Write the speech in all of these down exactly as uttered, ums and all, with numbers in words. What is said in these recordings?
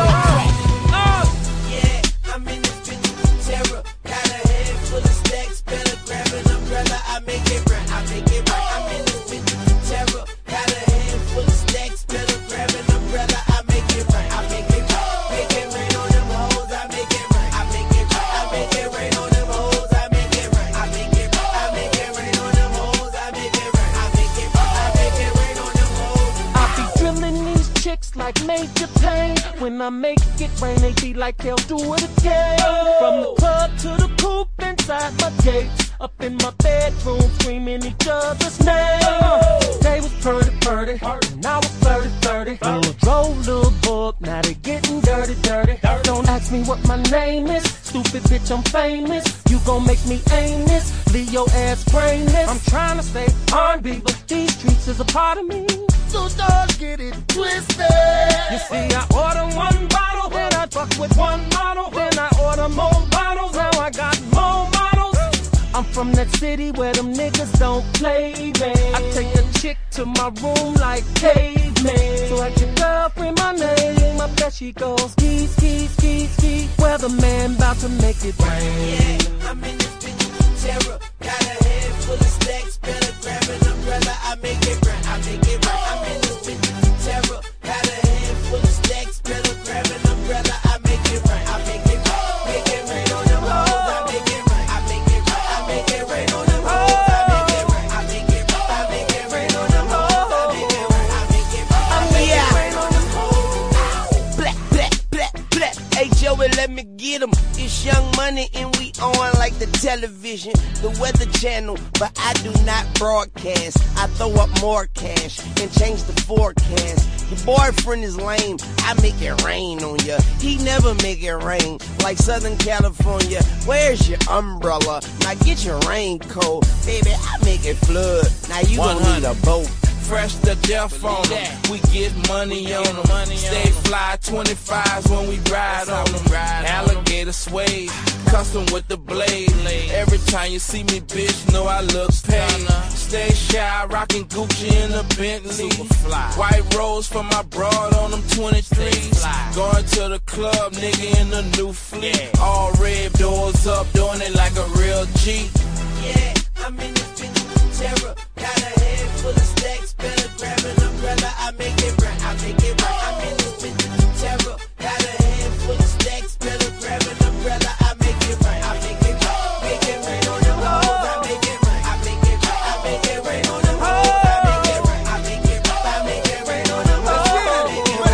Like major pain. When I make it rain, they be like they'll do it again. From the club to the coupe inside my gates, up in my bedroom screaming each other's names. They was purdy purdy, and I was flirty flirty. Drove little book, now they getting dirty dirty. Don't ask me what my name is, stupid bitch, I'm famous. You gon' make me aim this, leave your ass brainless. I'm trying to stay R and B, but these streets is a part of me. So don't get it twisted. You see, I order one bottle, then I fuck with one model, then I order more bottles, now I got more models. I'm from that city where them niggas don't play, man. I take a chick to my room like caveman. So ask your girlfriend my name, I bet she goes ski, ski, ski, ski. Weatherman bout to make it rain. Yeah, I'm in this bitch with terror. Got a head full of stacks, better grab an umbrella. I make it rain, I make it rain. I'm in this bitch with terror. Got a head full of stacks, better grab an umbrella. I make it rain, I make it rain. Make it rain on them hoes. I make it rain, I make it rain. I make it rain on them hoes. I make it rain, I make it rain. I make it rain on them hoes. I make it rain, I make it rain. I make it rain on them hoes. Black, black, black, black. Hey Joey, let me get 'em. It's Young Money and we on like the television, the Weather Channel, but I do not broadcast. I throw up more cash and change the forecast. Your boyfriend is lame, I make it rain on ya. He never make it rain like Southern California. Where's your umbrella? Now get your raincoat, baby. I make it flood. Now you gon' need a boat. Fresh to death on them, we get money on them. Stay fly twenty-fives when we ride on them. Alligator suede, custom with the blade. Every time you see me, bitch, know I look paid. Stay shy, rockin' Gucci in a Bentley. White rose for my broad on them twenty-threes. Going to the club, nigga in the new fleet. All red, doors up, doing it like a real G. Yeah, I'm in this bitch with terror. Got a head full of stacks, better grab an umbrella. I make it rain, I make it rain. I'm in this bitch with terror. Got a head full of stacks, better grab an umbrella. I make it rain, I make it rain. Make it rain on them hoes. I make it rain, I make it rain. I make it rain on them hoes. I make it rain, I make it rain. I make it rain on them hoes. I make it rain,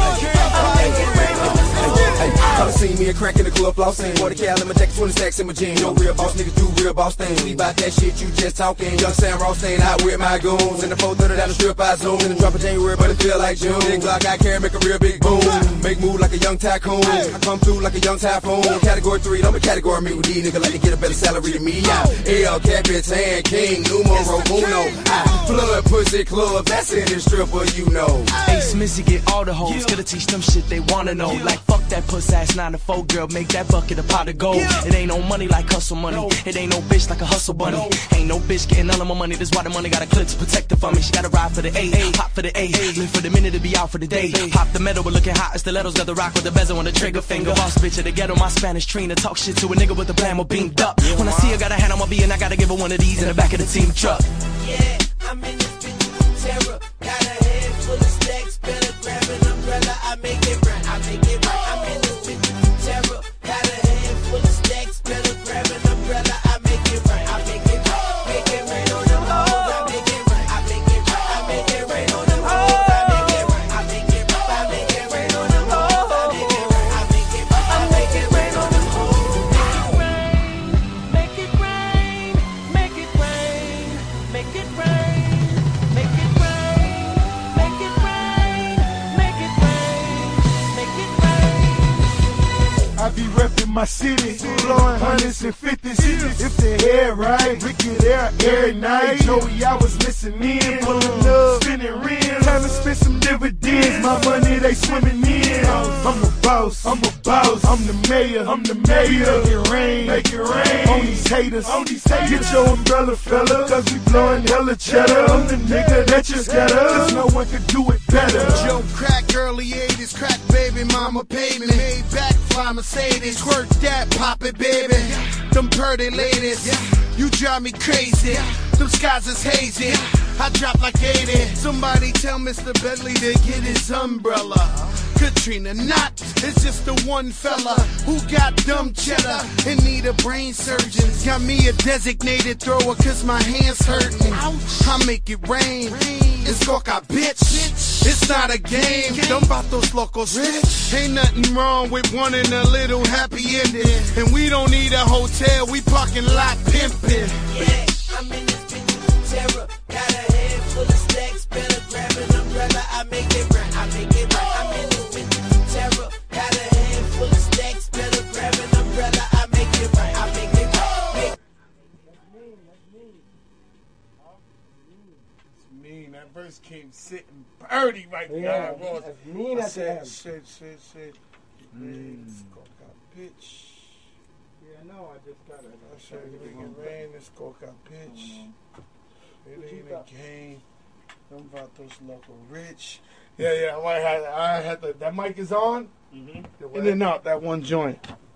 I make it rain on them hoes. Hey, come see me a crack in the club, flossing. forty cal in my jacket, twenty stacks in my jeans. No real boss niggas do real boss things. We bout that shit, you just talking. Young Sam Ross staying out with my goons. In the four thirty down the strip, I zoom. In the drop of January, but it feel like June. Big Glock I carry, make a real big boom. Make move like a young tycoon. I come through like a young typhoon. Category three, don't be category me with these niggas like to get a better salary than me. Out. L, Capitan, King, numero uno. I flood pussy club, that's in this stripper, you know. Ace Missy get all the hoes, gotta teach them shit they wanna know. Like fuck that puss ass nine to four girl, make that bucket a pot of gold. It ain't no money like hustle money, it ain't no bitch like a hustle bunny. Ain't no bitch getting none of my money, that's why the money got a clip to protect her from me. She gotta ride for the A, hot for the A, live for the minute to be out for the day. Pop the metal, we're looking hot, stilettos got the rock with the bezel on the trigger finger. Boss bitch at the ghetto, my Spanish Trina, talk shit to a nigga with a blammo beamed up. When I see her, got a hand on my B and I gotta give her one of these in the back of the team truck. Yeah, I'm in this bitch with terror. Got a head full of stacks, better grab an umbrella. I make it rain, I make it rain. I'm in this bitch with terror. Got a head full of stacks, better grab an umbrella. I make it rain, I make it rain. Make it rain on them hoes. I make it rain, I make it rain. I make it rain on them hoes. I make it rain, I make it rain. I make it rain on them hoes. I make it rain, I make it rain. I make it rain on them hoes. Make it rain, make it rain, make it rain, make it rain, make it rain, make it rain, make it rain. I be reppin' my city, blowing hundreds and fifties. If the hair right, Ricky there every night. Joey, I was listening, pulling up, spinning rims. Time to spend some dividends, my money they swimming in. I'm a boss, I'm a boss, I'm the mayor, I'm the mayor. Make it rain, make it rain on these haters. Get your umbrella, fella, cause we blowing hella cheddar. I'm the nigga that you scatter, cause no one could do it better. Joe crack, early eighties, crack baby mama paid me. Made back fly Mercedes, twerk that, pop it baby. Them pretty ladies, you drive me crazy. Them skies is hazy, I drop like eighty. Somebody tell Mister Bentley to get his umbrella. Katrina not, it's just the one fella who got dumb cheddar and need a brain surgeon. Got me a designated thrower cause my hands hurting. I make it rain, it's coca bitch. It's not a game, them vatos locos rich. Ain't nothing wrong with wanting a little happy ending. And we don't need a hotel, we parking lot pimping. Yeah, I'm in this bitch terror. Got a head full of stacks, better grab an umbrella. I make it right, I make it right. I'm in this bitch terror. Got a head full of stacks, better grab an umbrella. I make it right, I make it right. It's mean. That verse came sitting birdie right Yeah, behind. that's mean I as said, hell. shit, shit, shit. Man, this coca bitch. Yeah, no, I just got it. I said, nigga, man, this coca bitch. It ain't a game. Them vatos local rich. Yeah, yeah. I had, I had the, that mic is on. Mm-hmm. In and out, that one joint.